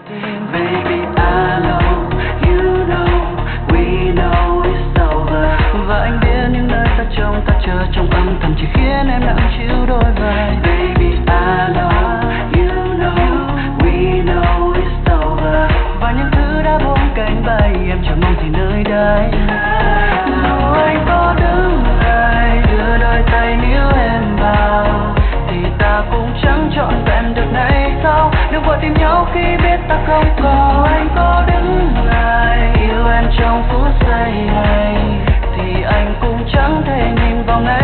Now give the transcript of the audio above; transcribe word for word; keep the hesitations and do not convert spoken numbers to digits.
Baby, I know, you know, we know it's over. Và anh biết những nơi ta trông ta chờ trong âm thầm chỉ khiến em nặng chịu đôi vai. Baby, I know, you know, we know it's over. Và những thứ đã buông cánh bay em chờ mong gì nơi đây. Dù anh có đứng lại đưa đôi tay níu em vào thì ta cũng chẳng trọn vẹn được này sau. Đừng vội tìm nhau khi biết ta không còn. Anh có đứng lại yêu em trong phút giây này thì anh cũng chẳng thể nhìn vào ngay